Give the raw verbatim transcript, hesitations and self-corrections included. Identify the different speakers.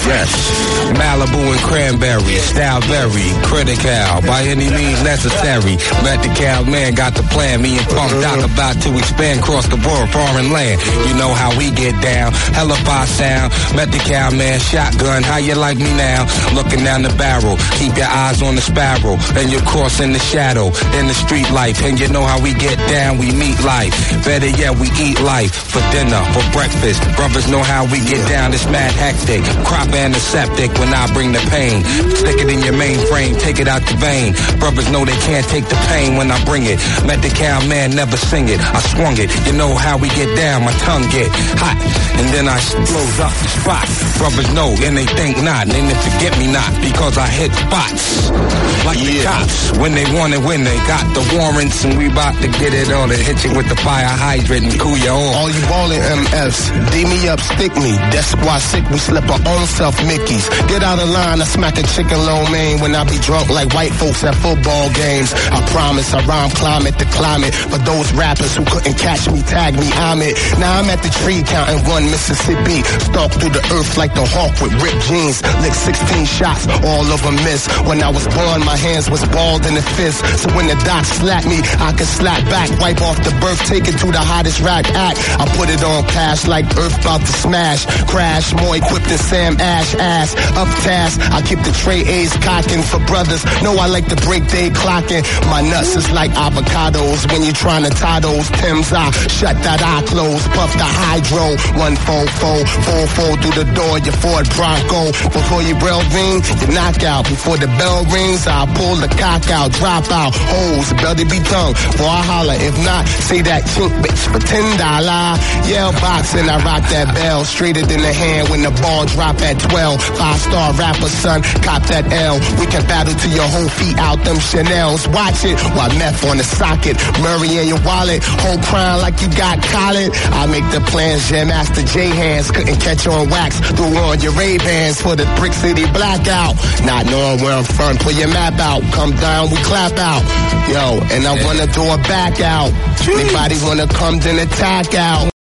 Speaker 1: Yes. Malibu and cranberry, style very critical, by any means necessary. Medical man got the plan. Me and Punk Doc about to expand across the world, foreign land. You know how we get down. Hella by sound. Medical man, shotgun. How you like me now? Looking down the barrel. Keep your eyes on the sparrow. And your course in the shadow. In the street life. And you know how we get down. We meet life. Better yet, we eat life. For dinner, for breakfast. Brothers know how we get down. It's mad hectic. Crop antiseptic when I bring the pain. Stick it in your mainframe. Take it out the vein. Brothers know they can't take the pain when I bring it. Medical man never sing it. I swung it. You know how we get down. My tongue get hot. And then I blows up the spot. Brothers know and they think not. And they forget me not. Because I hit spots. Like yeah. the cops. When they want it, when they got the warrants. And we about to get it on and hit you with the fire hydrant and cool you off.
Speaker 2: All you ballin' M Fs. D me up, stick me. That's why sick we slip our own self Mickeys. Get out of line, I smack a chicken lo mein when I be drunk like white folks at football games. I promise I rhyme climate to climate. For those rappers who couldn't catch me, tag me, I'm it. Now I'm at the tree counting one Mississippi. Stalk through the earth like the hawk with ripped jeans. Lick sixteen shots, all of them miss. When I was born, my hands was balled in the fist. So when the doc slapped me, I could slap back. Wipe off the birth, take it to the hottest rap act. I put it on cash like earth about to smash. Crash, more equipped than Sam Ash ass. Up task, I keep the tray A's cocking for brothers. Know I like to break day clocking. My nuts is like avocados. When you trying to tie those Timbs, I shut that eye close. Puff the hydro. One four four, four four through the door. Your Ford Bronco. Before you braille ring, you knock out. Before the bell rings, I'll pull the cock out. Drop out. Hoes, belly be tongue. Before I holler. If not, say that chink bitch for ten dollars. Yell boxing, I rock that bell. Straighter than the hand when the ball drop at twelve. Five star rapper, son, cop that L. We can battle till your whole feet out them Chanels. Watch it while meth on the socket. Murray in your wallet. Whole crown like you got collet. I make the plans, Jam Master J hands. Couldn't catch on wax. Threw on your Ray-Bans for the Brick City blackout. Not knowing where I'm from, pull your map out. Come down, we clap out. Yo, and I wanna do a back out. Anybody wanna come then attack out.